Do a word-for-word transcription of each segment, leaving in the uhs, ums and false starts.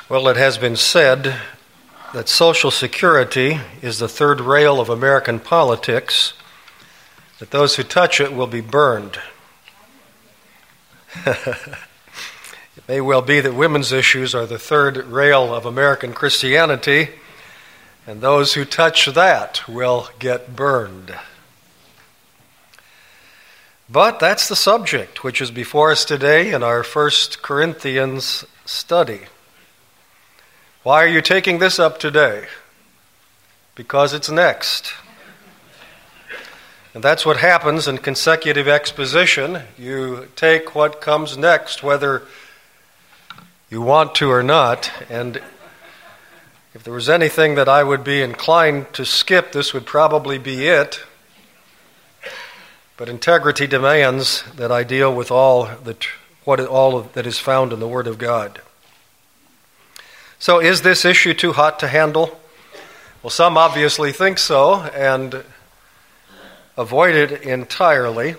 Well, it has been said that Social Security is the third rail of American politics, that those who touch it will be burned. It may well be that women's issues are the third rail of American Christianity, and those who touch that will get burned. But that's the subject which is before us today in our First Corinthians study. Why are you taking this up today? Because it's next. And that's what happens in consecutive exposition. You take what comes next, whether you want to or not. And if there was anything that I would be inclined to skip, this would probably be it. But integrity demands that I deal with all that, what all that is found in the Word of God. So is this issue too hot to handle? Well, some obviously think so and avoid it entirely.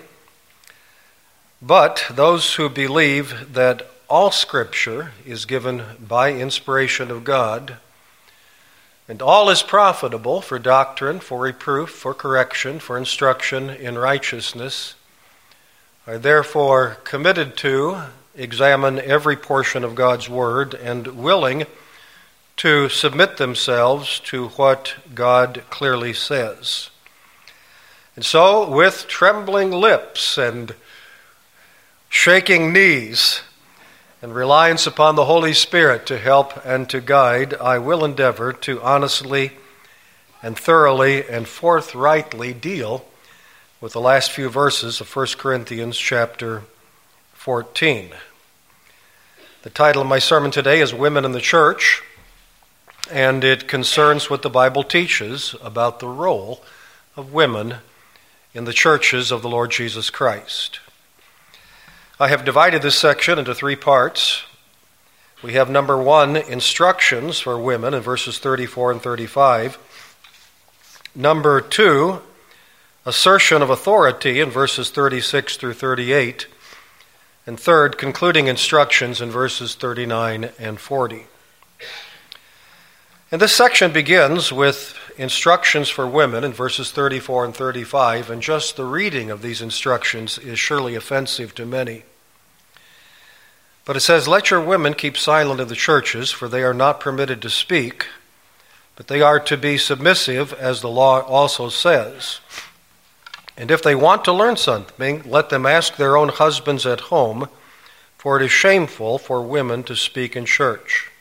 But those who believe that all Scripture is given by inspiration of God, and all is profitable for doctrine, for reproof, for correction, for instruction in righteousness, are therefore committed to examine every portion of God's Word and willing to submit themselves to what God clearly says. And so, with trembling lips and shaking knees and reliance upon the Holy Spirit to help and to guide, I will endeavor to honestly and thoroughly and forthrightly deal with the last few verses of First Corinthians chapter fourteen. The title of my sermon today is Women in the Church, and it concerns what the Bible teaches about the role of women in the churches of the Lord Jesus Christ. I have divided this section into three parts. We have number one, instructions for women in verses thirty-four and thirty-five. Number two, assertion of authority in verses thirty-six through thirty-eight. And third, concluding instructions in verses thirty-nine and forty. And this section begins with instructions for women in verses thirty-four and thirty-five, and just the reading of these instructions is surely offensive to many. But it says, "Let your women keep silent in the churches, for they are not permitted to speak, but they are to be submissive, as the law also says. And if they want to learn something, let them ask their own husbands at home, for it is shameful for women to speak in church."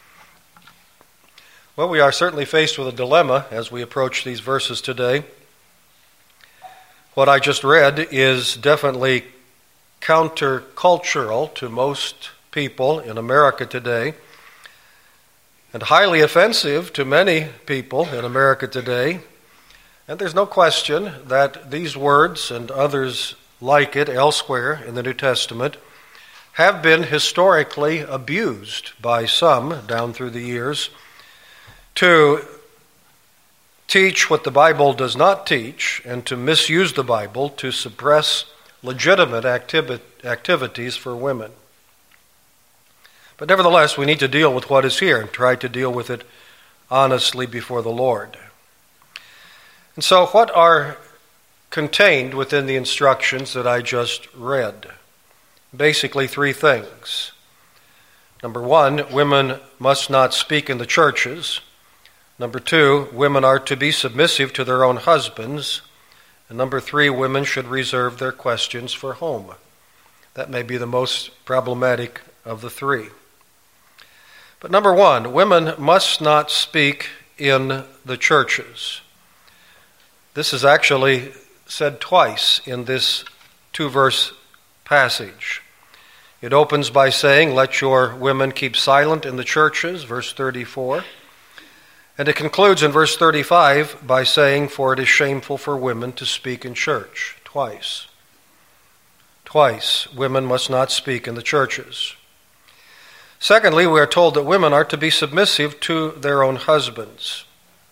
Well, we are certainly faced with a dilemma as we approach these verses today. What I just read is definitely countercultural to most people in America today, and highly offensive to many people in America today. And there's no question that these words and others like it elsewhere in the New Testament have been historically abused by some down through the years to teach what the Bible does not teach and to misuse the Bible to suppress legitimate activi- activities for women. But nevertheless, we need to deal with what is here and try to deal with it honestly before the Lord. And so what are contained within the instructions that I just read? Basically three things. Number one, women must not speak in the churches. Number two, women are to be submissive to their own husbands. And number three, women should reserve their questions for home. That may be the most problematic of the three. But number one, women must not speak in the churches. This is actually said twice in this two-verse passage. It opens by saying, "Let your women keep silent in the churches," verse thirty-four. And it concludes in verse thirty-five by saying, "For it is shameful for women to speak in church," twice. Twice, women must not speak in the churches. Secondly, we are told that women are to be submissive to their own husbands.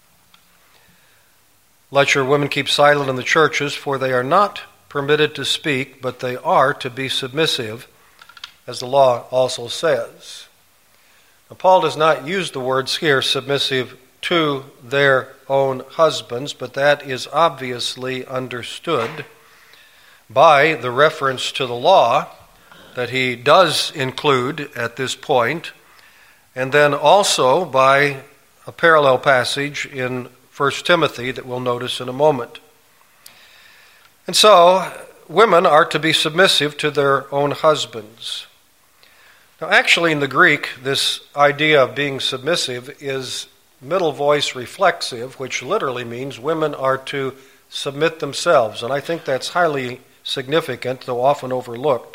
"Let your women keep silent in the churches, for they are not permitted to speak, but they are to be submissive, as the law also says." Now, Paul does not use the words here, submissive to their own husbands, but that is obviously understood by the reference to the law that he does include at this point, and then also by a parallel passage in First Timothy that we'll notice in a moment. And so, women are to be submissive to their own husbands. Now, actually, in the Greek, this idea of being submissive is middle voice reflexive, which literally means women are to submit themselves. And I think that's highly significant, though often overlooked.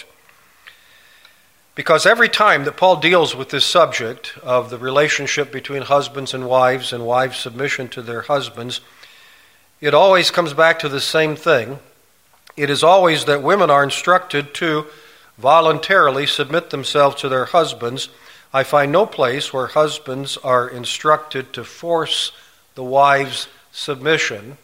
Because every time that Paul deals with this subject of the relationship between husbands and wives and wives' submission to their husbands, it always comes back to the same thing. It is always that women are instructed to voluntarily submit themselves to their husbands. I find no place where husbands are instructed to force the wife's submission,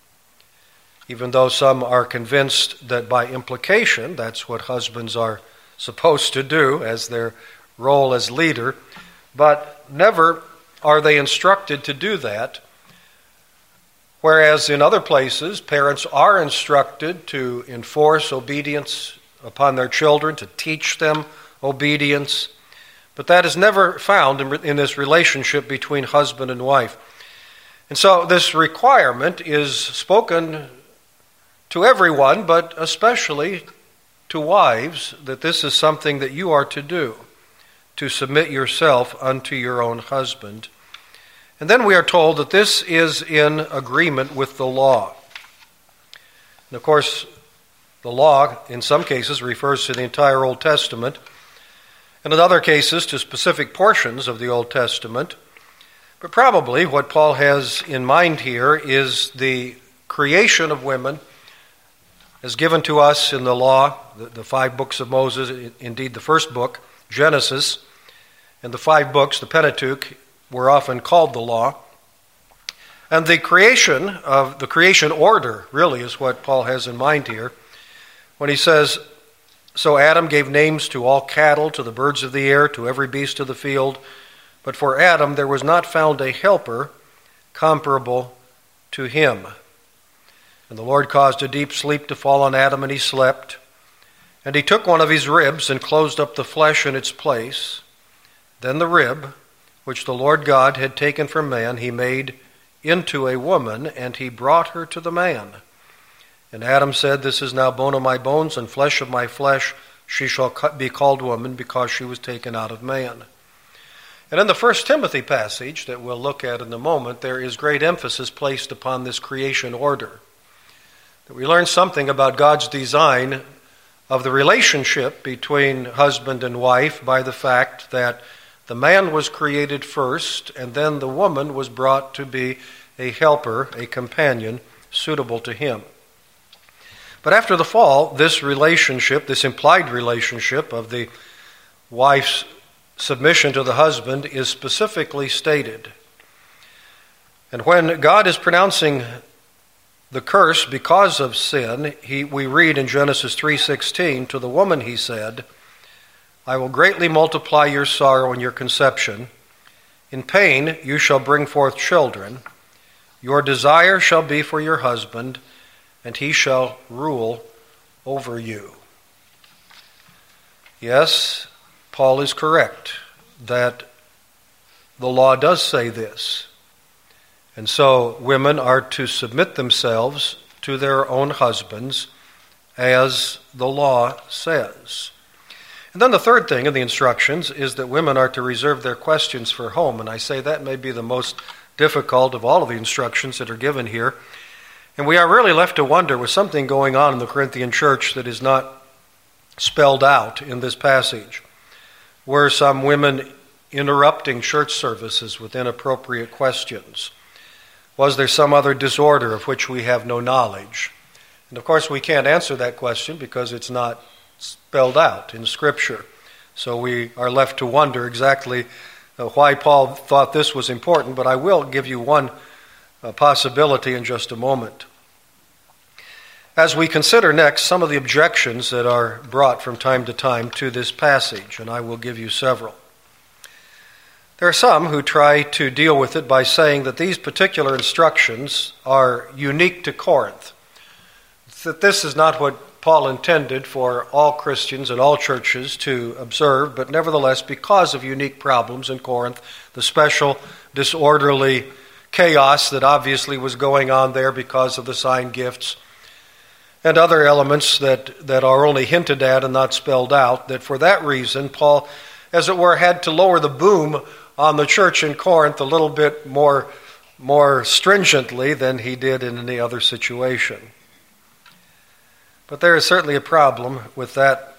even though some are convinced that by implication that's what husbands are supposed to do as their role as leader. But never are they instructed to do that. Whereas in other places, parents are instructed to enforce obedience upon their children, to teach them obedience. But that is never found in, in this relationship between husband and wife. And so this requirement is spoken to everyone, but especially to wives, that this is something that you are to do, to submit yourself unto your own husband. And then we are told that this is in agreement with the law. And of course, the law, in some cases, refers to the entire Old Testament, and in other cases to specific portions of the Old Testament. But probably what Paul has in mind here is the creation of women as given to us in the law, the, the five books of Moses, indeed the first book, Genesis, and the five books, the Pentateuch, were often called the law. And the creation of the creation order really is what Paul has in mind here when he says, so Adam gave names to all cattle, to the birds of the air, to every beast of the field. But for Adam there was not found a helper comparable to him. And the Lord caused a deep sleep to fall on Adam, and he slept. And he took one of his ribs and closed up the flesh in its place. Then the rib, which the Lord God had taken from man, he made into a woman, and he brought her to the man. And Adam said, this is now bone of my bones and flesh of my flesh. She shall be called woman, because she was taken out of man. And in the First Timothy passage that we'll look at in a moment, there is great emphasis placed upon this creation order. That we learn something about God's design of the relationship between husband and wife by the fact that the man was created first, and then the woman was brought to be a helper, a companion, suitable to him. But after the fall, this relationship, this implied relationship of the wife's submission to the husband is specifically stated. And when God is pronouncing the curse because of sin, he, we read in Genesis three sixteen, to the woman he said, I will greatly multiply your sorrow and your conception. In pain you shall bring forth children. Your desire shall be for your husband, and he shall rule over you. Yes, Paul is correct that the law does say this. And so women are to submit themselves to their own husbands as the law says. And then the third thing in the instructions is that women are to reserve their questions for home. And I say that may be the most difficult of all of the instructions that are given here. And we are really left to wonder, with something going on in the Corinthian church that is not spelled out in this passage. Were some women interrupting church services with inappropriate questions? Was there some other disorder of which we have no knowledge? And of course we can't answer that question because it's not spelled out in Scripture. So we are left to wonder exactly uh, why Paul thought this was important, but I will give you one uh, possibility in just a moment. As we consider next some of the objections that are brought from time to time to this passage, and I will give you several. There are some who try to deal with it by saying that these particular instructions are unique to Corinth, that this is not what Paul intended for all Christians and all churches to observe, but nevertheless, because of unique problems in Corinth, the special disorderly chaos that obviously was going on there because of the sign gifts, and other elements that, that are only hinted at and not spelled out, that for that reason, Paul, as it were, had to lower the boom on the church in Corinth a little bit more, more stringently than he did in any other situation. But there is certainly a problem with that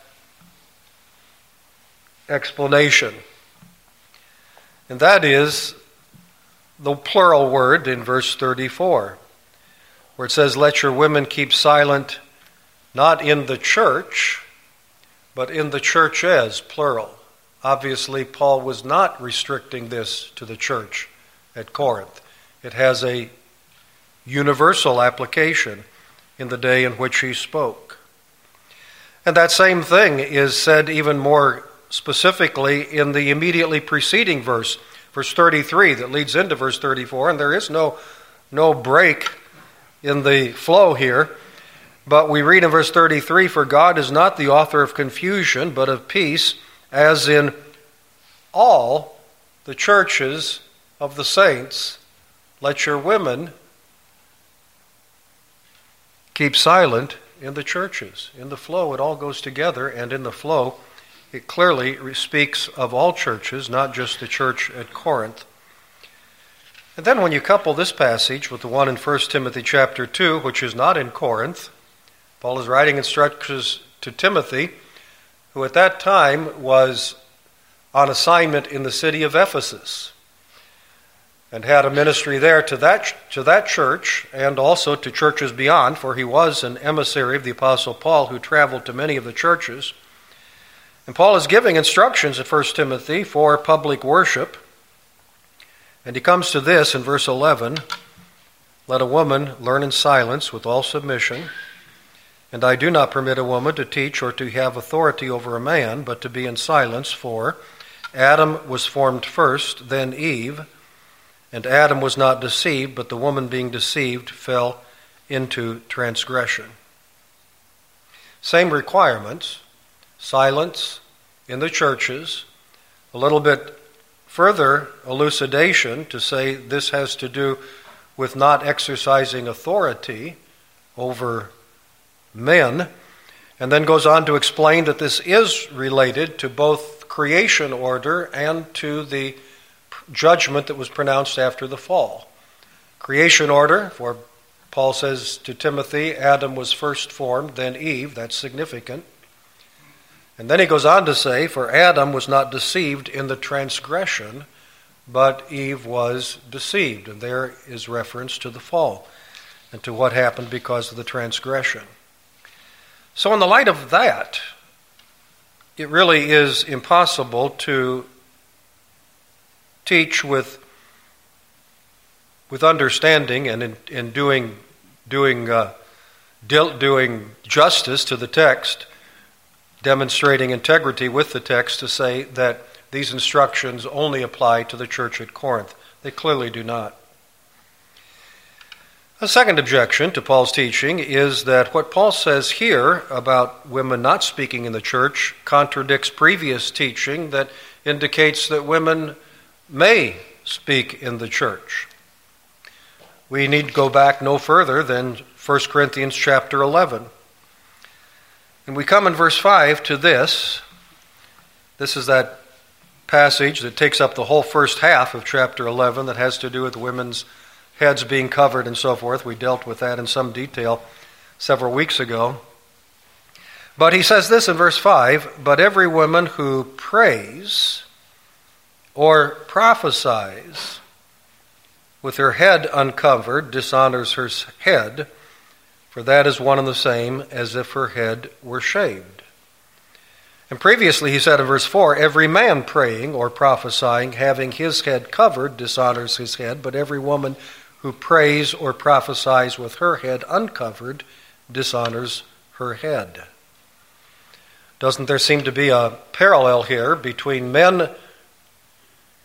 explanation. And that is the plural word in verse thirty-four, where it says, "Let your women keep silent, not in the church, but in the churches," plural. Obviously, Paul was not restricting this to the church at Corinth. It has a universal application in the day in which he spoke. And that same thing is said even more specifically in the immediately preceding verse, verse thirty-three, that leads into verse thirty-four, and there is no, no break in the flow here. But we read in verse thirty-three, "For God is not the author of confusion, but of peace, as in all the churches of the saints. Let your women keep silent in the churches." In the flow, it all goes together, and in the flow, it clearly speaks of all churches, not just the church at Corinth. And then when you couple this passage with the one in First Timothy chapter two, which is not in Corinth, Paul is writing instructions to Timothy, who at that time was on assignment in the city of Ephesus, and had a ministry there to that, to that church and also to churches beyond, for he was an emissary of the Apostle Paul who traveled to many of the churches. And Paul is giving instructions in First Timothy for public worship. And he comes to this in verse eleven, "Let a woman learn in silence with all submission. And I do not permit a woman to teach or to have authority over a man, but to be in silence, for Adam was formed first, then Eve. And Adam was not deceived, but the woman being deceived fell into transgression." Same requirements, silence in the churches, a little bit further elucidation to say this has to do with not exercising authority over men, and then goes on to explain that this is related to both creation order and to the judgment that was pronounced after the fall. Creation order, for Paul says to Timothy, Adam was first formed, then Eve. That's significant. And then he goes on to say, "For Adam was not deceived in the transgression, but Eve was deceived." And there is reference to the fall and to what happened because of the transgression. So in the light of that, it really is impossible to teach with with understanding and in, in doing doing uh, doing justice to the text, demonstrating integrity with the text, to say that these instructions only apply to the church at Corinth. They clearly do not. A second objection to Paul's teaching is that what Paul says here about women not speaking in the church contradicts previous teaching that indicates that women may speak in the church. We need to go back no further than First Corinthians chapter eleven. And we come in verse five to this. This is that passage that takes up the whole first half of chapter eleven that has to do with women's heads being covered and so forth. We dealt with that in some detail several weeks ago. But he says this in verse five, "But every woman who prays or prophesies with her head uncovered dishonors her head, for that is one and the same as if her head were shaved." And previously he said in verse four, "Every man praying or prophesying, having his head covered, dishonors his head, but every woman who prays or prophesies with her head uncovered dishonors her head." Doesn't there seem to be a parallel here between men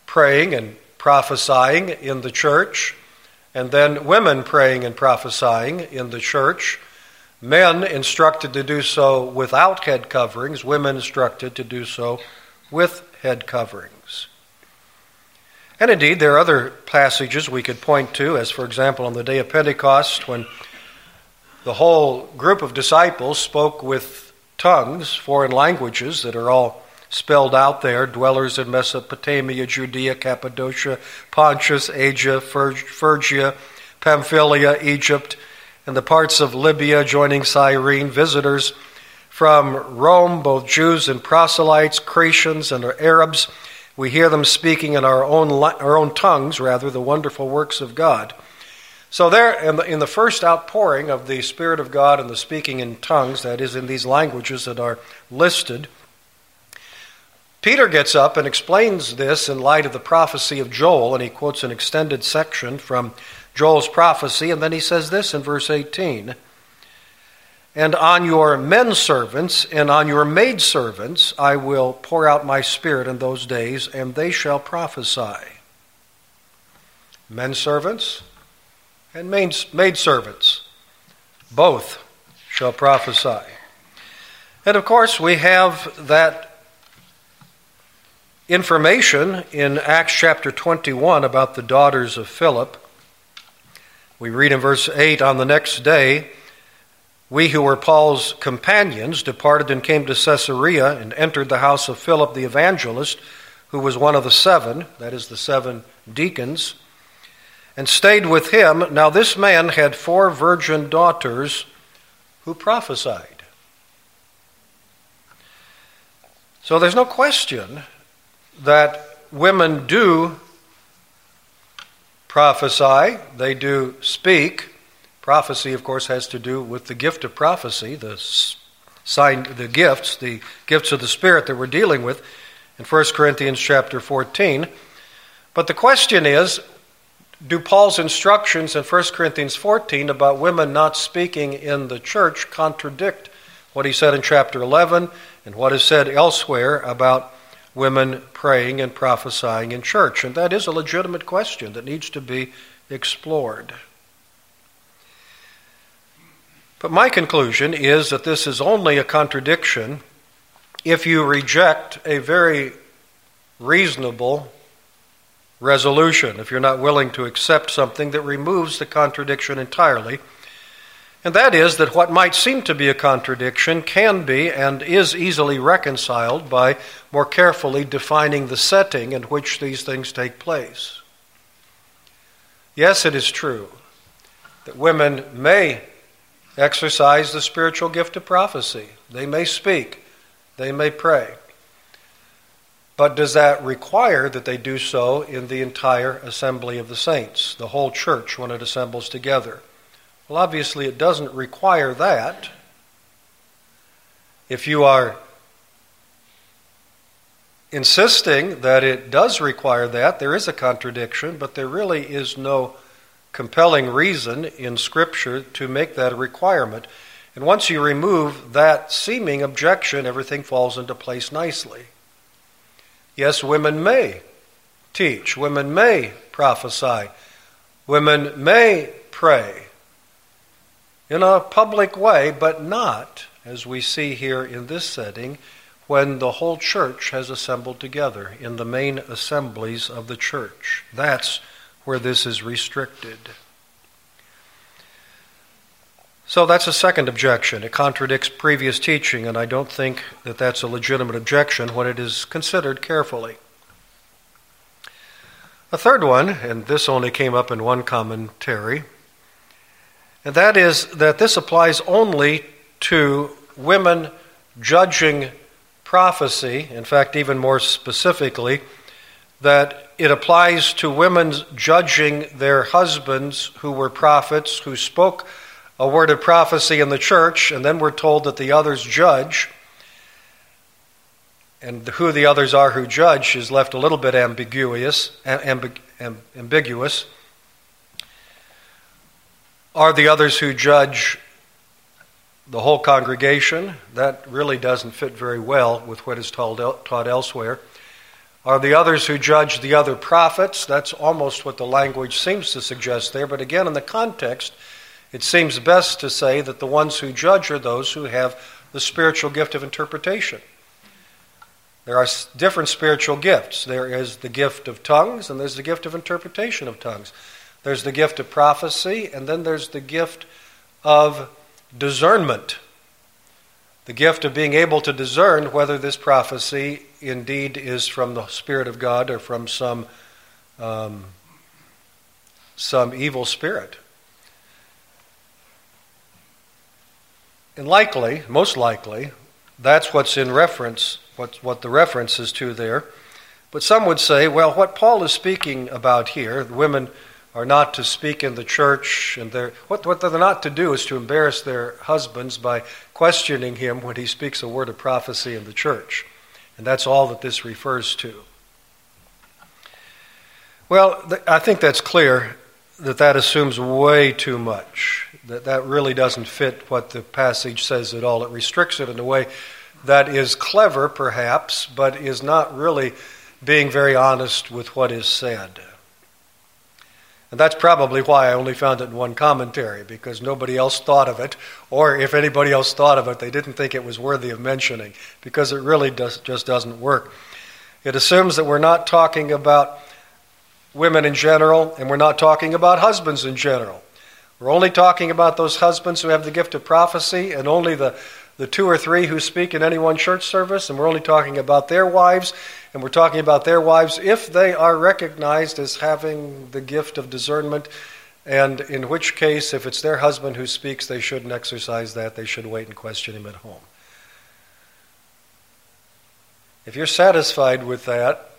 praying and prophesying in the church, and then women praying and prophesying in the church. Men instructed to do so without head coverings, women instructed to do so with head coverings. And indeed, there are other passages we could point to, as for example on the day of Pentecost, when the whole group of disciples spoke with tongues, foreign languages that are all spelled out there, dwellers in Mesopotamia, Judea, Cappadocia, Pontus, Asia, Phrygia, Pamphylia, Egypt, and the parts of Libya joining Cyrene, visitors from Rome, both Jews and proselytes, Cretians and Arabs. We hear them speaking in our own our own tongues, rather, the wonderful works of God. So there, in the, in the first outpouring of the Spirit of God and the speaking in tongues, that is, in these languages that are listed, Peter gets up and explains this in light of the prophecy of Joel, and he quotes an extended section from Joel's prophecy, and then he says this in verse eighteen, "And on your men servants and on your maid servants I will pour out my Spirit in those days, and they shall prophesy." Men servants and maid servants, both shall prophesy. And of course, we have that information in Acts chapter twenty-one about the daughters of Philip. We read in verse eight, "On the next day, we who were Paul's companions departed and came to Caesarea and entered the house of Philip the evangelist, who was one of the seven," that is the seven deacons, "and stayed with him. Now this man had four virgin daughters who prophesied." So there's no question that women do prophesy, they do speak. Prophecy, of course, has to do with the gift of prophecy, the sign, the gifts, the gifts of the Spirit that we're dealing with in First Corinthians chapter fourteen. But the question is, do Paul's instructions in First Corinthians fourteen about women not speaking in the church contradict what he said in chapter eleven and what is said elsewhere about women praying and prophesying in church? And that is a legitimate question that needs to be explored. But my conclusion is that this is only a contradiction if you reject a very reasonable resolution, if you're not willing to accept something that removes the contradiction entirely. And that is that what might seem to be a contradiction can be and is easily reconciled by more carefully defining the setting in which these things take place. Yes, it is true that women may exercise the spiritual gift of prophecy. They may speak. They may pray. But does that require that they do so in the entire assembly of the saints, the whole church when it assembles together? Well, obviously it doesn't require that. If you are insisting that it does require that, there is a contradiction, but there really is no compelling reason in Scripture to make that a requirement. And once you remove that seeming objection, everything falls into place nicely. Yes, women may teach, women may prophesy, women may pray in a public way, but not, as we see here in this setting, when the whole church has assembled together in the main assemblies of the church. That's where this is restricted. So that's a second objection. It contradicts previous teaching, and I don't think that that's a legitimate objection when it is considered carefully. A third one, and this only came up in one commentary, and that is that this applies only to women judging prophecy. In fact, even more specifically, that it applies to women judging their husbands who were prophets, who spoke a word of prophecy in the church, and then we're told that the others judge. And who the others are who judge is left a little bit ambiguous. Amb- amb- ambiguous. Are the others who judge the whole congregation? That really doesn't fit very well with what is taught, taught elsewhere. are the others who judge the other prophets. That's almost what the language seems to suggest there. But again, in the context, it seems best to say that the ones who judge are those who have the spiritual gift of interpretation. There are different spiritual gifts. There is the gift of tongues, and there's the gift of interpretation of tongues. There's the gift of prophecy, and then there's the gift of discernment. The gift of being able to discern whether this prophecy indeed is from the Spirit of God or from some, um, some evil spirit. And likely, most likely, that's what's in reference, what, what the reference is to there. But some would say, well, what Paul is speaking about here, the women are not to speak in the church, and they're, what, what they're not to do is to embarrass their husbands by questioning him when he speaks a word of prophecy in the church. And that's all that this refers to. Well, th- I think that's clear that that assumes way too much, that that really doesn't fit what the passage says at all. It restricts it in a way that is clever, perhaps, but is not really being very honest with what is said. And that's probably why I only found it in one commentary, because nobody else thought of it, or if anybody else thought of it, they didn't think it was worthy of mentioning, because it really does, just doesn't work. It assumes that we're not talking about women in general, and we're not talking about husbands in general. We're only talking about those husbands who have the gift of prophecy, and only the, the two or three who speak in any one church service, and we're only talking about their wives, and we're talking about their wives if they are recognized as having the gift of discernment, and in which case, if it's their husband who speaks, they shouldn't exercise that. They should wait and question him at home. If you're satisfied with that,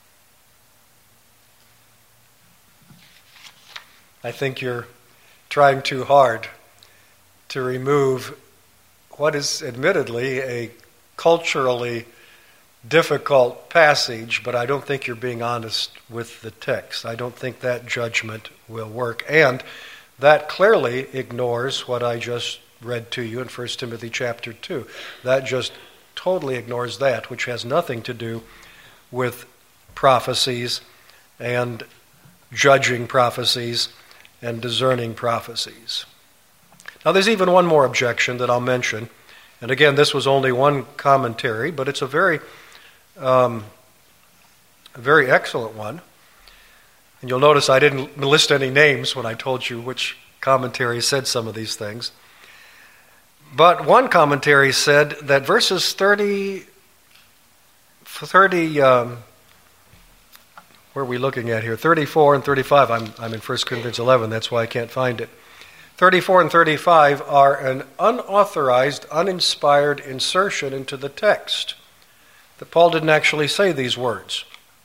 I think you're trying too hard to remove what is admittedly a culturally difficult passage, but I don't think you're being honest with the text. I don't think that judgment will work. And that clearly ignores what I just read to you in First Timothy chapter two. That just totally ignores that, which has nothing to do with prophecies and judging prophecies and discerning prophecies. Now, there's even one more objection that I'll mention. And again, this was only one commentary, but it's a very Um, a very excellent one. And you'll notice I didn't list any names when I told you which commentary said some of these things. But one commentary said that verses thirty, thirty um, where are we looking at here? thirty-four and thirty-five. I'm, I'm in First Corinthians eleven, that's why I can't find it. thirty-four and thirty-five are an unauthorized, uninspired insertion into the text. That Paul didn't actually say these words.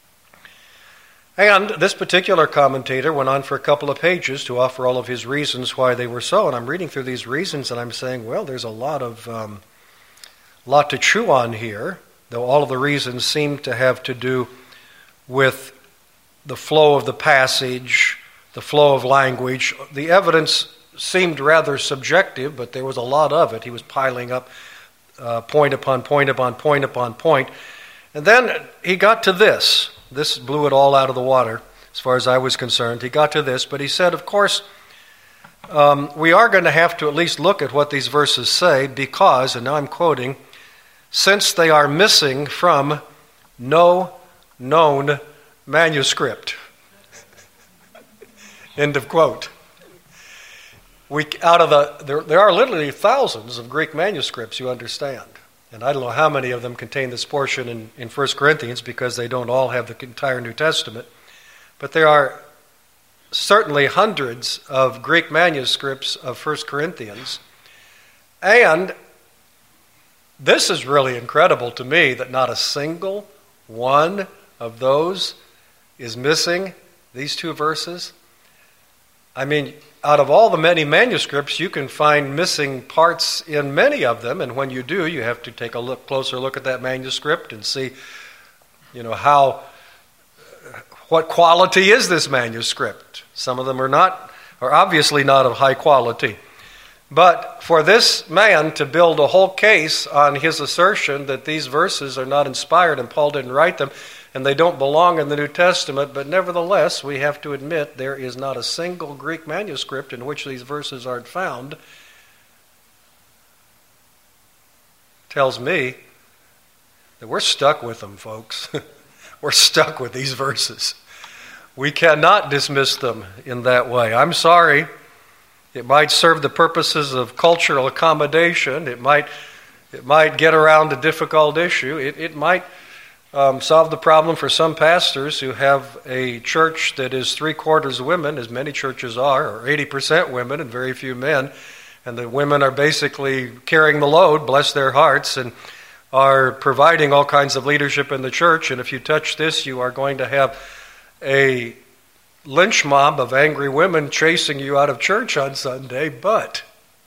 And this particular commentator went on for a couple of pages to offer all of his reasons why they were so. And I'm reading through these reasons and I'm saying, well, there's a lot of um, lot to chew on here, though all of the reasons seem to have to do with the flow of the passage, the flow of language. The evidence seemed rather subjective, but there was a lot of it. He was piling up Uh, point upon point upon point upon point. And then he got to this. This blew it all out of the water, as far as I was concerned. He got to this, but he said, of course, um, we are going to have to at least look at what these verses say because, and now I'm quoting, since they are missing from no known manuscript. End of quote. We, out of the, there, there are literally thousands of Greek manuscripts, you understand. And I don't know how many of them contain this portion in, in First Corinthians because they don't all have the entire New Testament. But there are certainly hundreds of Greek manuscripts of First Corinthians. And this is really incredible to me that not a single one of those is missing these two verses. I mean, out of all the many manuscripts, you can find missing parts in many of them, and when you do, you have to take a look, closer look at that manuscript and see, you know, how, what quality is this manuscript? Some of them are not, are obviously not of high quality. But for this man to build a whole case on his assertion that these verses are not inspired and Paul didn't write them, and they don't belong in the New Testament, but nevertheless, we have to admit there is not a single Greek manuscript in which these verses aren't found. Tells me that we're stuck with them, folks. We're stuck with these verses. We cannot dismiss them in that way. I'm sorry. It might serve the purposes of cultural accommodation. It might, it might get around a difficult issue. It, it might um, solve the problem for some pastors who have a church that is three-quarters women, as many churches are, or eighty percent women and very few men. And the women are basically carrying the load, bless their hearts, and are providing all kinds of leadership in the church. And if you touch this, you are going to have a lynch mob of angry women chasing you out of church on Sunday. But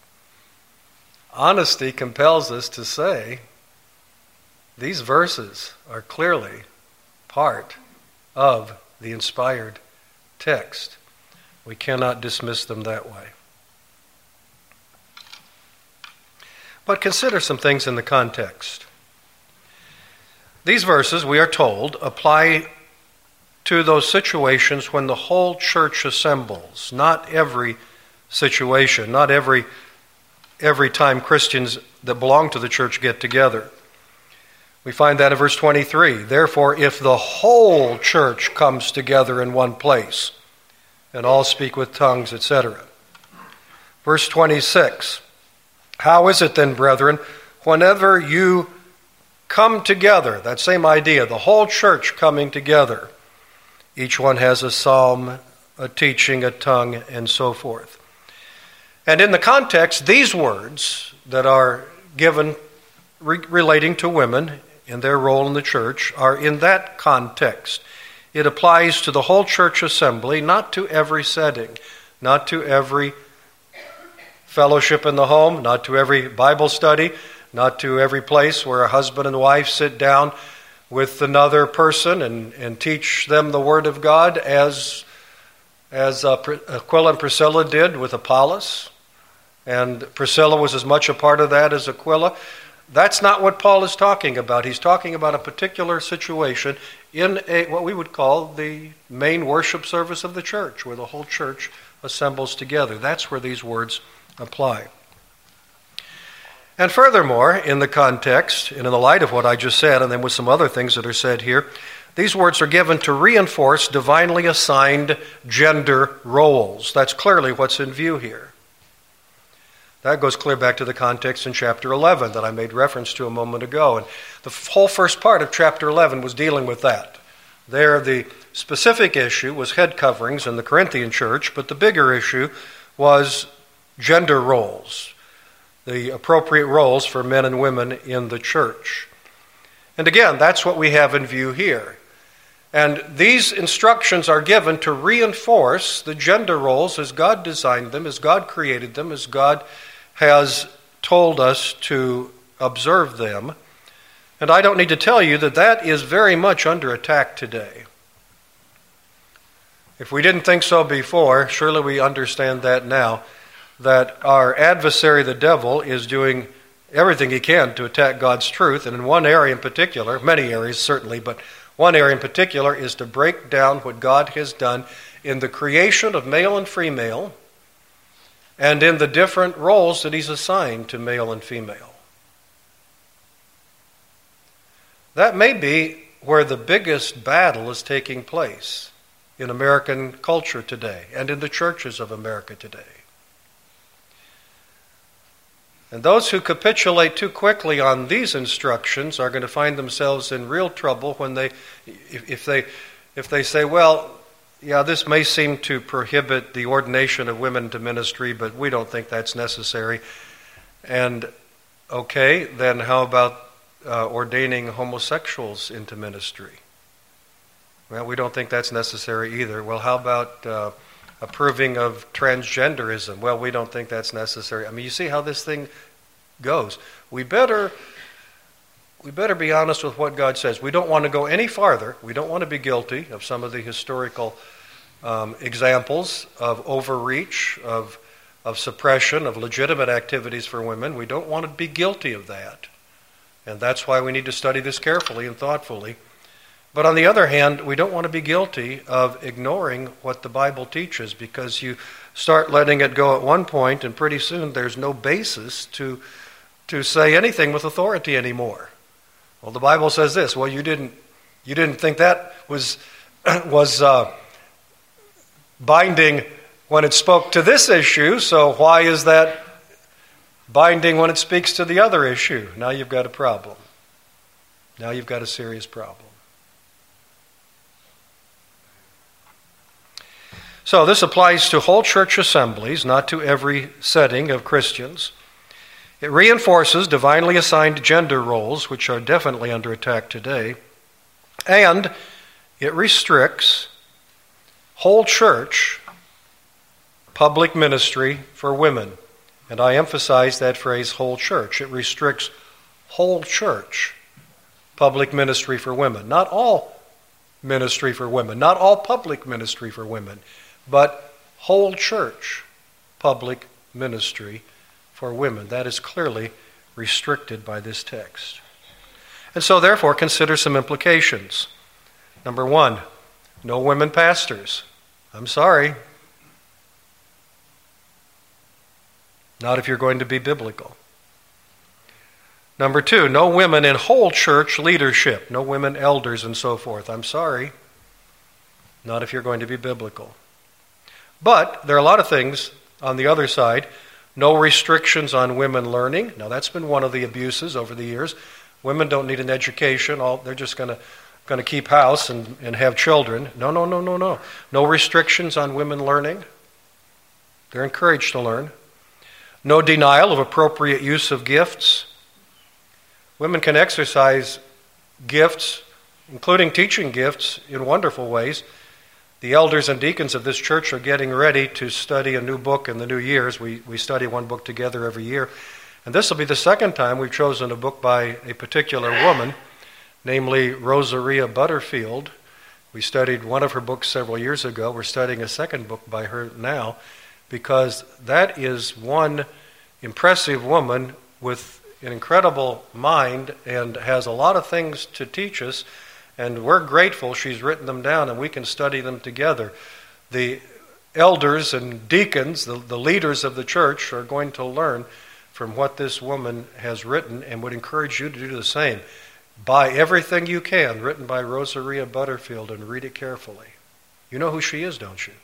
honesty compels us to say these verses are clearly part of the inspired text. We cannot dismiss them that way. But consider some things in the context. These verses, we are told, apply to those situations when the whole church assembles. Not every situation, not every, every time Christians that belong to the church get together. We find that in verse twenty-three. Therefore, if the whole church comes together in one place, and all speak with tongues, et cetera. Verse twenty-six. How is it then, brethren, whenever you come together, that same idea, the whole church coming together, each one has a psalm, a teaching, a tongue, and so forth. And in the context, these words that are given re- relating to women in their role in the church are in that context. It applies to the whole church assembly, not to every setting, not to every fellowship in the home, not to every Bible study, not to every place where a husband and wife sit down with another person and, and teach them the Word of God as, as uh, Aquila and Priscilla did with Apollos. And Priscilla was as much a part of that as Aquila. That's not what Paul is talking about. He's talking about a particular situation in a, what we would call the main worship service of the church, where the whole church assembles together. That's where these words apply. And furthermore, in the context, and in the light of what I just said, and then with some other things that are said here, these words are given to reinforce divinely assigned gender roles. That's clearly what's in view here. That goes clear back to the context in chapter eleven that I made reference to a moment ago. And the whole first part of chapter eleven was dealing with that. There, the specific issue was head coverings in the Corinthian church, but the bigger issue was gender roles, the appropriate roles for men and women in the church. And again, that's what we have in view here. And these instructions are given to reinforce the gender roles as God designed them, as God created them, as God has told us to observe them. And I don't need to tell you that that is very much under attack today. If we didn't think so before, surely we understand that now, that our adversary, the devil, is doing everything he can to attack God's truth. And in one area in particular, many areas certainly, but one area in particular is to break down what God has done in the creation of male and female and in the different roles that he's assigned to male and female. That may be where the biggest battle is taking place in American culture today and in the churches of America today. And those who capitulate too quickly on these instructions are going to find themselves in real trouble when they, if, if they, if they say, well, yeah, this may seem to prohibit the ordination of women to ministry, but we don't think that's necessary. And okay, then how about uh, ordaining homosexuals into ministry? Well, we don't think that's necessary either. Well, how about uh, approving of transgenderism? Well, we don't think that's necessary. I mean, you see how this thing goes. We better, we better be honest with what God says. We don't want to go any farther. We don't want to be guilty of some of the historical um, examples of overreach, of, of suppression, of legitimate activities for women. We don't want to be guilty of that. And that's why we need to study this carefully and thoughtfully. But on the other hand, we don't want to be guilty of ignoring what the Bible teaches, because you start letting it go at one point and pretty soon there's no basis to, to say anything with authority anymore. Well, the Bible says this. Well, you didn't you didn't think that was was uh, binding when it spoke to this issue, so why is that binding when it speaks to the other issue? Now you've got a problem. Now you've got a serious problem. So this applies to whole church assemblies, not to every setting of Christians. It reinforces divinely assigned gender roles, which are definitely under attack today, and it restricts whole church public ministry for women. And I emphasize that phrase, whole church. It restricts whole church public ministry for women. Not all ministry for women, not all public ministry for women, but whole church public ministry for women. That is clearly restricted by this text. And so therefore consider some implications. Number one, no women pastors. I'm sorry. Not if you're going to be biblical. Number two, no women in whole church leadership. No women elders and so forth. I'm sorry. Not if you're going to be biblical. But there are a lot of things on the other side. No restrictions on women learning. Now that's been one of the abuses over the years. Women don't need an education. All, they're just going to going to keep house and, and have children. No, no, no, no, no. No restrictions on women learning. They're encouraged to learn. No denial of appropriate use of gifts. Women can exercise gifts, including teaching gifts, in wonderful ways. The elders and deacons of this church are getting ready to study a new book in the new years. We, we study one book together every year. And this will be the second time we've chosen a book by a particular woman, namely Rosaria Butterfield. We studied one of her books several years ago. We're studying a second book by her now, because that is one impressive woman with an incredible mind and has a lot of things to teach us. And we're grateful she's written them down and we can study them together. The elders and deacons, the, the leaders of the church, are going to learn from what this woman has written, and would encourage you to do the same. Buy everything you can written by Rosaria Butterfield and read it carefully. You know who she is, don't you?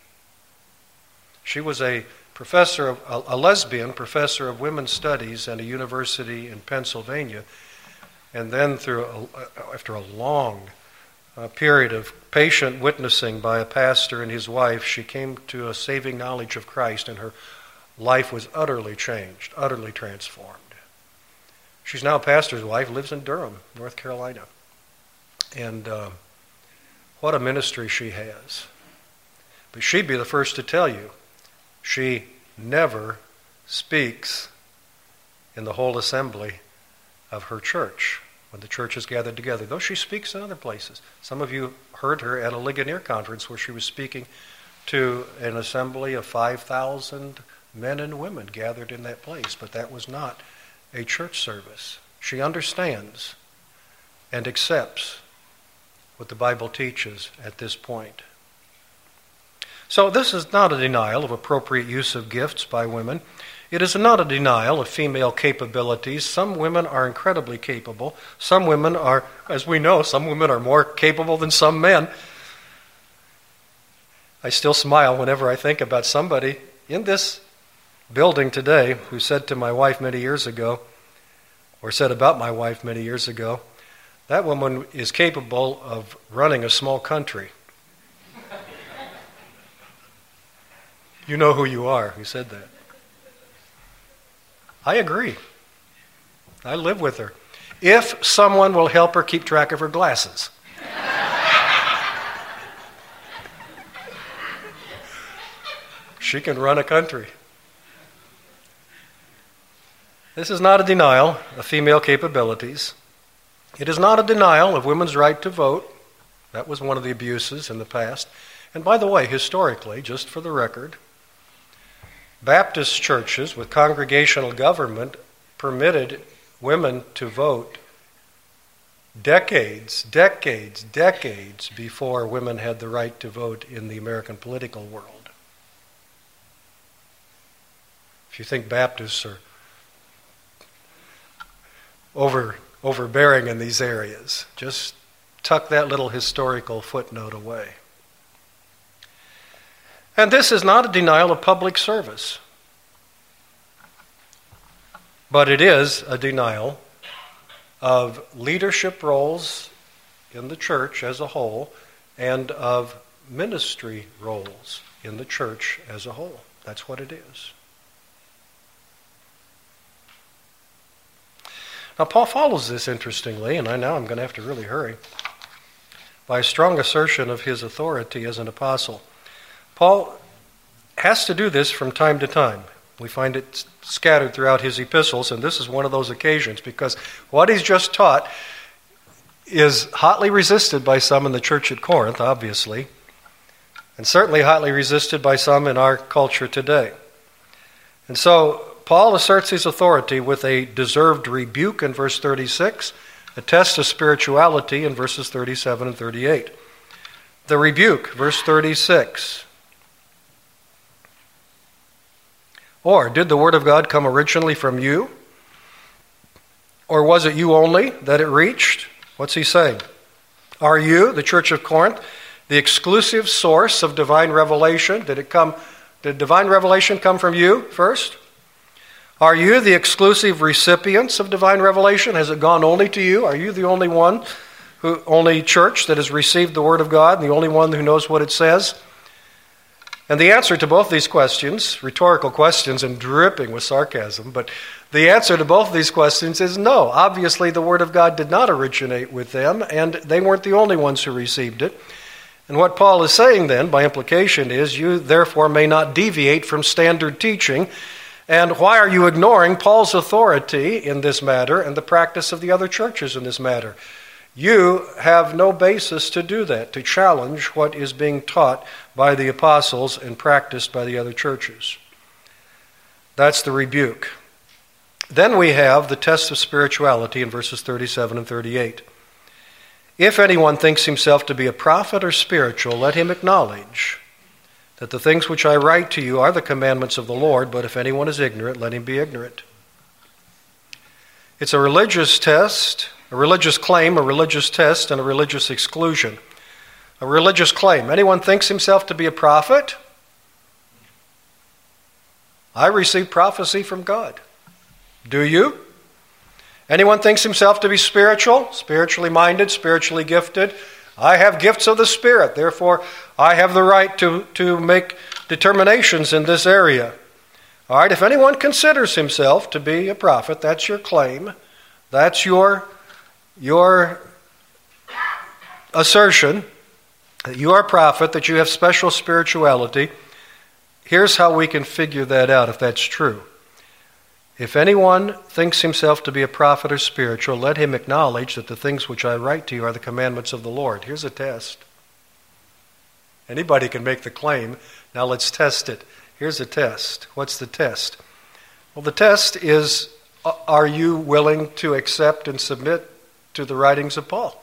She was a professor, of, a, a lesbian professor of women's studies at a university in Pennsylvania. And then through a, after a long uh, period of patient witnessing by a pastor and his wife, she came to a saving knowledge of Christ, and her life was utterly changed, utterly transformed. She's now a pastor's wife, lives in Durham, North Carolina. And uh, what a ministry she has. But she'd be the first to tell you, she never speaks in the whole assembly of her church when the church is gathered together, though she speaks in other places. Some of you heard her at a Ligonier conference where she was speaking to an assembly of five thousand men and women gathered in that place, but that was not a church service. She understands and accepts what the Bible teaches at this point. So this is not a denial of appropriate use of gifts by women. It is not a denial of female capabilities. Some women are incredibly capable. Some women are, as we know, some women are more capable than some men. I still smile whenever I think about somebody in this building today who said to my wife many years ago, or said about my wife many years ago, that woman is capable of running a small country. You know who you are who said that. I agree. I live with her. If someone will help her keep track of her glasses. She can run a country. This is not a denial of female capabilities. It is not a denial of women's right to vote. That was one of the abuses in the past. And by the way, historically, just for the record, Baptist churches with congregational government permitted women to vote decades, decades, decades before women had the right to vote in the American political world. If you think Baptists are over overbearing in these areas, just tuck that little historical footnote away. And this is not a denial of public service, but it is a denial of leadership roles in the church as a whole and of ministry roles in the church as a whole. That's what it is. Now, Paul follows this, interestingly, and I now I'm going to have to really hurry, by a strong assertion of his authority as an apostle. Paul has to do this from time to time. We find it scattered throughout his epistles, and this is one of those occasions, because what he's just taught is hotly resisted by some in the church at Corinth, obviously, and certainly hotly resisted by some in our culture today. And so Paul asserts his authority with a deserved rebuke in verse thirty-six, a test of spirituality in verses thirty-seven and thirty-eight. The rebuke, verse thirty-six. Or, did the word of God come originally from you? Or was it you only that it reached? What's he saying? Are you, the church of Corinth, the exclusive source of divine revelation? Did it come, did divine revelation come from you first? Are you the exclusive recipients of divine revelation? Has it gone only to you? Are you the only one, who, only church that has received the word of God and the only one who knows what it says? And the answer to both these questions, rhetorical questions and dripping with sarcasm, but the answer to both these questions is no. Obviously, the Word of God did not originate with them, and they weren't the only ones who received it. And what Paul is saying then, by implication, is you therefore may not deviate from standard teaching. And why are you ignoring Paul's authority in this matter and the practice of the other churches in this matter? You have no basis to do that, to challenge what is being taught by the apostles and practiced by the other churches. That's the rebuke. Then we have the test of spirituality in verses thirty-seven and thirty-eight. If anyone thinks himself to be a prophet or spiritual, let him acknowledge that the things which I write to you are the commandments of the Lord, but if anyone is ignorant, let him be ignorant. It's a religious test, a religious claim, a religious test, and a religious exclusion. A religious claim. Anyone thinks himself to be a prophet? I received prophecy from God. Do you? Anyone thinks himself to be spiritual, spiritually minded, spiritually gifted? I have gifts of the Spirit, therefore I have the right to, to make determinations in this area. All right, if anyone considers himself to be a prophet, that's your claim. That's your, your assertion that you are a prophet, that you have special spirituality. Here's how we can figure that out if that's true. If anyone thinks himself to be a prophet or spiritual, let him acknowledge that the things which I write to you are the commandments of the Lord. Here's a test. Anybody can make the claim. Now let's test it. Here's a test. What's the test? Well, the test is, are you willing to accept and submit to the writings of Paul?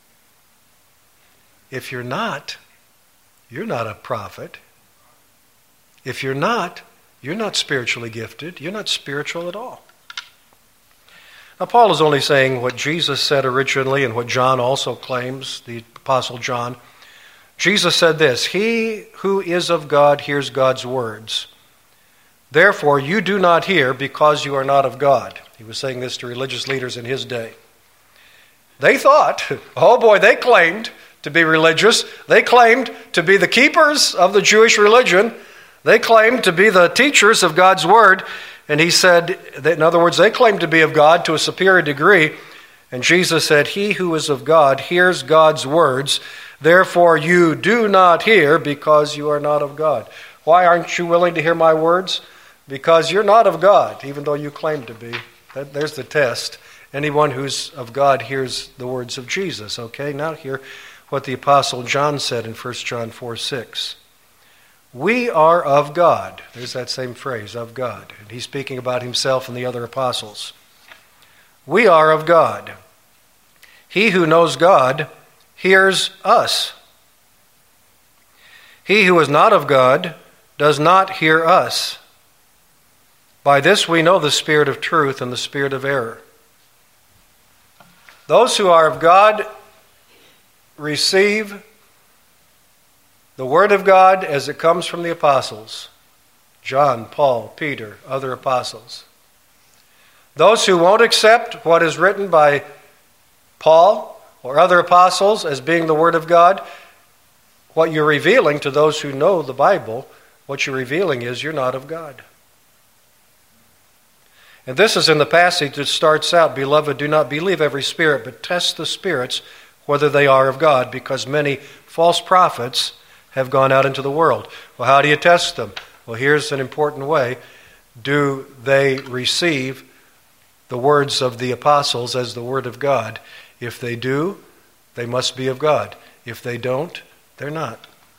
If you're not, you're not a prophet. If you're not, you're not spiritually gifted. You're not spiritual at all. Now, Paul is only saying what Jesus said originally and what John also claims, the Apostle John. Jesus said this, "He who is of God hears God's words. Therefore, you do not hear because you are not of God." He was saying this to religious leaders in his day. They thought, oh boy, they claimed to be religious. They claimed to be the keepers of the Jewish religion. They claimed to be the teachers of God's word. And he said, that, in other words, they claimed to be of God to a superior degree. And Jesus said, "He who is of God hears God's words. Therefore you do not hear because you are not of God." Why aren't you willing to hear my words? Because you're not of God, even though you claim to be. That, there's the test. Anyone who's of God hears the words of Jesus. Okay, now hear what the Apostle John said in First John four six. We are of God. There's that same phrase, of God. And he's speaking about himself and the other apostles. We are of God. He who knows God hears us. He who is not of God does not hear us. By this we know the spirit of truth and the spirit of error. Those who are of God receive the Word of God as it comes from the apostles. John, Paul, Peter, other apostles. Those who won't accept what is written by Paul or other apostles as being the Word of God, what you're revealing to those who know the Bible, what you're revealing is you're not of God. And this is in the passage that starts out, "Beloved, do not believe every spirit, but test the spirits whether they are of God, because many false prophets have gone out into the world." Well, how do you test them? Well, here's an important way. Do they receive the words of the apostles as the Word of God? If they do, they must be of God. If they don't, they're not.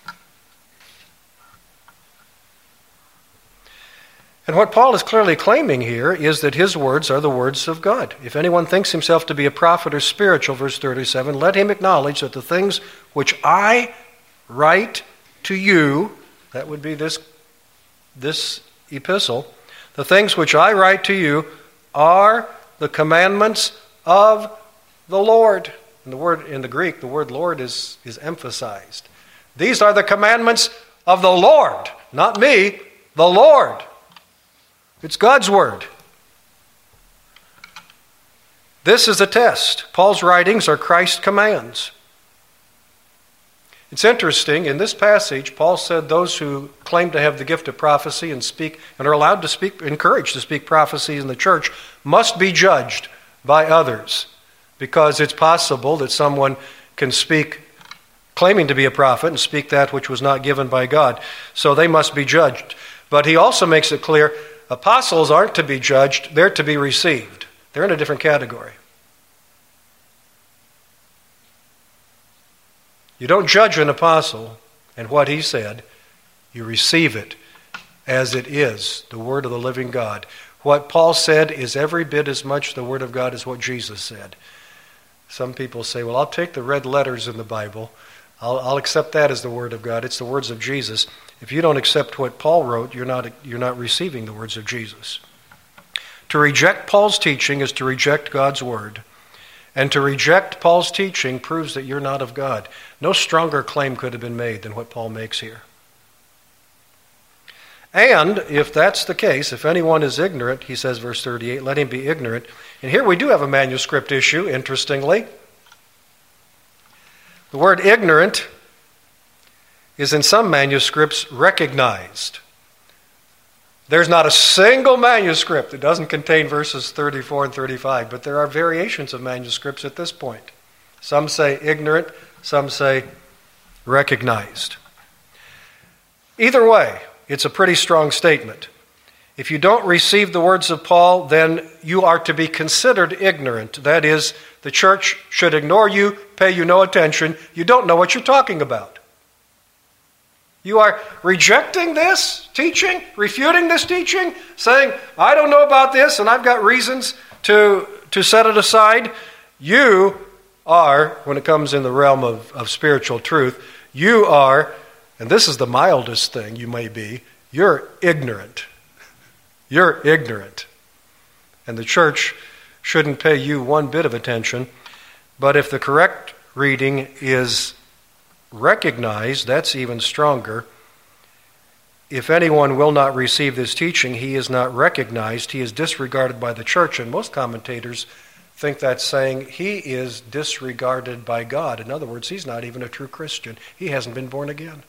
And what Paul is clearly claiming here is that his words are the words of God. If anyone thinks himself to be a prophet or spiritual, verse thirty-seven, let him acknowledge that the things which I write to you, that would be this, this epistle, the things which I write to you are the commandments of the Lord. In the word, in the Greek, the word Lord is, is emphasized. These are the commandments of the Lord, not me, the Lord. It's God's word. This is a test. Paul's writings are Christ's commands. It's interesting, in this passage, Paul said those who claim to have the gift of prophecy and speak and are allowed to speak, encouraged to speak prophecy in the church, must be judged by others, because it's possible that someone can speak claiming to be a prophet and speak that which was not given by God. So they must be judged. But he also makes it clear, apostles aren't to be judged, they're to be received. They're in a different category. You don't judge an apostle and what he said. You receive it as it is, the word of the living God. What Paul said is every bit as much the word of God as what Jesus said. Some people say, well, I'll take the red letters in the Bible. I'll, I'll accept that as the word of God. It's the words of Jesus. If you don't accept what Paul wrote, you're not, you're not receiving the words of Jesus. To reject Paul's teaching is to reject God's word. And to reject Paul's teaching proves that you're not of God. No stronger claim could have been made than what Paul makes here. And if that's the case, if anyone is ignorant, he says, verse thirty-eight, let him be ignorant. And here we do have a manuscript issue, interestingly. The word ignorant is in some manuscripts recognized. There's not a single manuscript that doesn't contain verses thirty-four and thirty-five, but there are variations of manuscripts at this point. Some say ignorant, some say recognized. Either way, it's a pretty strong statement. If you don't receive the words of Paul, then you are to be considered ignorant. That is, the church should ignore you, pay you no attention. You don't know what you're talking about. You are rejecting this teaching, refuting this teaching, saying, I don't know about this and I've got reasons to, to set it aside. You are, when it comes in the realm of, of spiritual truth, you are, and this is the mildest thing you may be, you're ignorant. You're ignorant. And the church shouldn't pay you one bit of attention. But if the correct reading is recognized, that's even stronger. If anyone will not receive this teaching, he is not recognized, he is disregarded by the church. And most commentators think that's saying he is disregarded by God. In other words, he's not even a true Christian. He hasn't been born again.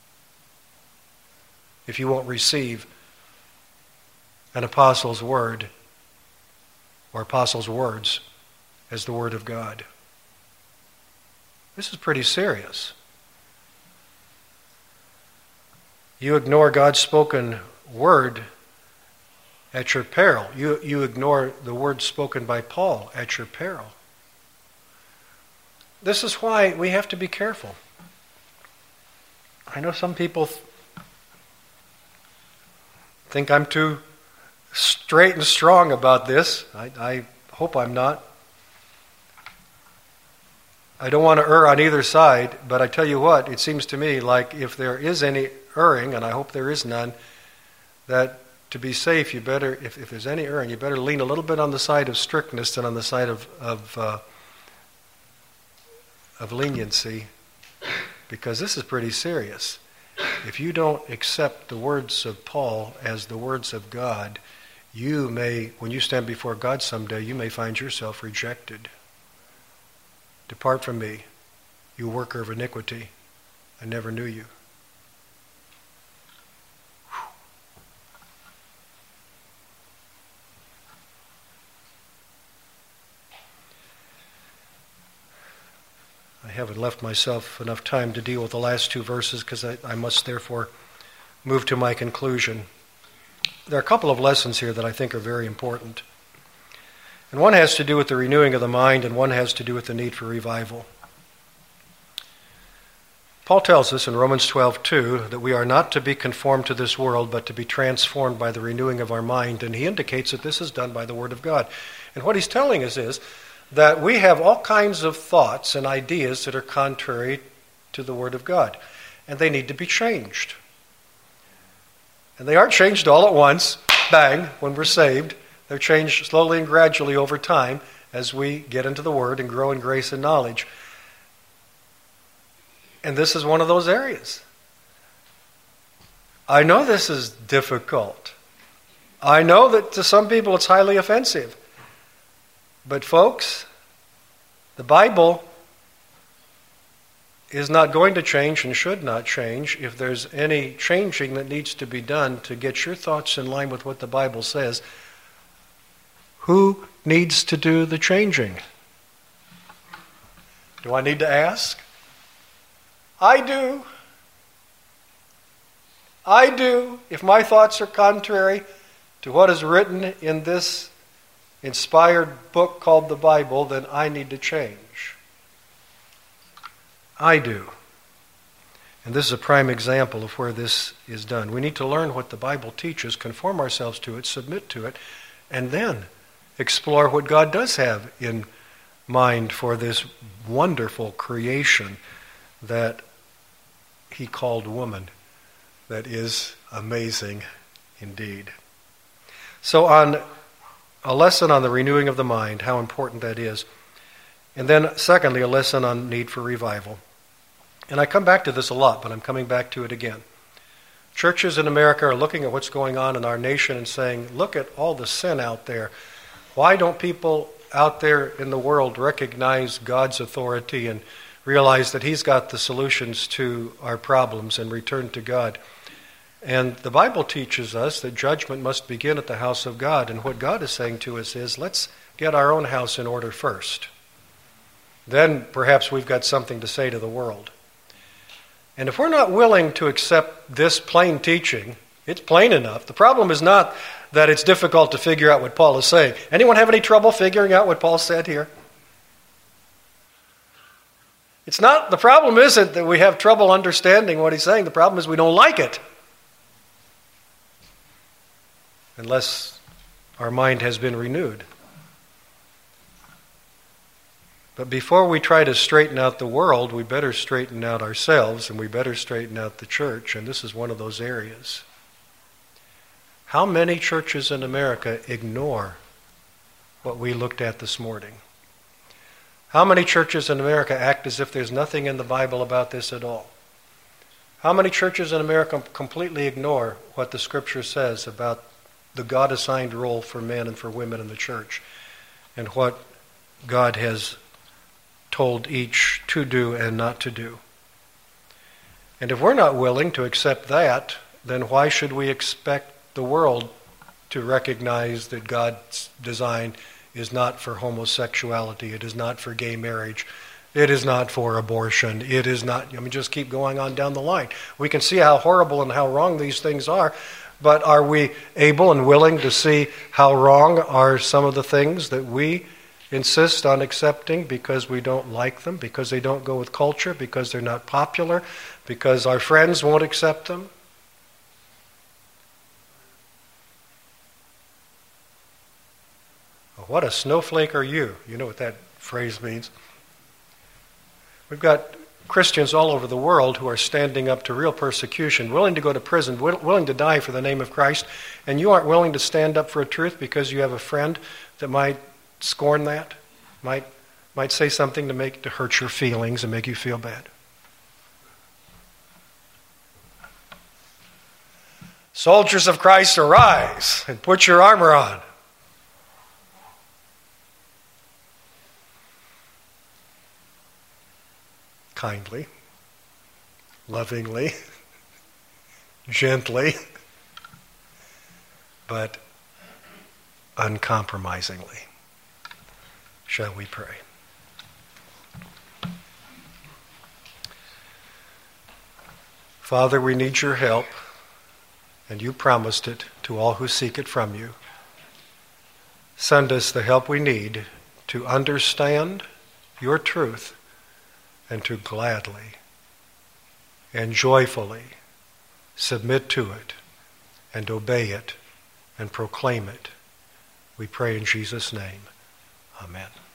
If you won't receive an apostle's word or apostle's words as the word of God. This is pretty serious. You ignore God's spoken word at your peril. You, you ignore the word spoken by Paul at your peril. This is why we have to be careful. I know some people th- think I'm too straight and strong about this. I, I hope I'm not. I don't want to err on either side, but I tell you what, it seems to me like if there is any erring, and I hope there is none, that to be safe, you better, if, if there's any erring, you better lean a little bit on the side of strictness than on the side of of, uh, of leniency, because this is pretty serious. If you don't accept the words of Paul as the words of God, you may, when you stand before God someday, you may find yourself rejected. Depart from me, you worker of iniquity. I never knew you. I haven't left myself enough time to deal with the last two verses because I, I must therefore move to my conclusion. There are a couple of lessons here that I think are very important. And one has to do with the renewing of the mind, and one has to do with the need for revival. Paul tells us in Romans twelve two that we are not to be conformed to this world, but to be transformed by the renewing of our mind. And he indicates that this is done by the Word of God. And what he's telling us is that we have all kinds of thoughts and ideas that are contrary to the Word of God. And they need to be changed. And they aren't changed all at once, bang, when we're saved. They're changed slowly and gradually over time as we get into the Word and grow in grace and knowledge. And this is one of those areas. I know this is difficult. I know that to some people it's highly offensive. But folks, the Bible is not going to change and should not change. If there's any changing that needs to be done to get your thoughts in line with what the Bible says, who needs to do the changing? Do I need to ask? I do. I do. If my thoughts are contrary to what is written in this inspired book called the Bible, then I need to change. I do. And this is a prime example of where this is done. We need to learn what the Bible teaches, conform ourselves to it, submit to it, and then explore what God does have in mind for this wonderful creation that he called woman, that is amazing indeed. So on a lesson on the renewing of the mind, how important that is. And then secondly, a lesson on need for revival. And I come back to this a lot, but I'm coming back to it again. Churches in America are looking at what's going on in our nation and saying, look at all the sin out there. Why don't people out there in the world recognize God's authority and realize that he's got the solutions to our problems and return to God? And the Bible teaches us that judgment must begin at the house of God. And what God is saying to us is, let's get our own house in order first. Then perhaps we've got something to say to the world. And if we're not willing to accept this plain teaching, it's plain enough. The problem is not that it's difficult to figure out what Paul is saying. Anyone have any trouble figuring out what Paul said here? It's not, the problem isn't that we have trouble understanding what he's saying. The problem is we don't like it. Unless our mind has been renewed. But before we try to straighten out the world, we better straighten out ourselves, and we better straighten out the church, and this is one of those areas. How many churches in America ignore what we looked at this morning? How many churches in America act as if there's nothing in the Bible about this at all? How many churches in America completely ignore what the Scripture says about the God-assigned role for men and for women in the church, and what God has told each to do and not to do? And if we're not willing to accept that, then why should we expect the world to recognize that God's design is not for homosexuality, it is not for gay marriage, it is not for abortion, it is not, I mean, just keep going on down the line. We can see how horrible and how wrong these things are, but are we able and willing to see how wrong are some of the things that we insist on accepting because we don't like them, because they don't go with culture, because they're not popular, because our friends won't accept them? What a snowflake are you? You know what that phrase means. We've got Christians all over the world who are standing up to real persecution, willing to go to prison, willing to die for the name of Christ, and you aren't willing to stand up for a truth because you have a friend that might scorn that, might might say something to make to hurt your feelings and make you feel bad. Soldiers of Christ, arise and put your armor on. Kindly, lovingly, gently, but uncompromisingly. Shall we pray? Father, we need your help, and you promised it to all who seek it from you. Send us the help we need to understand your truth and to gladly and joyfully submit to it and obey it and proclaim it. We pray in Jesus' name. Amen.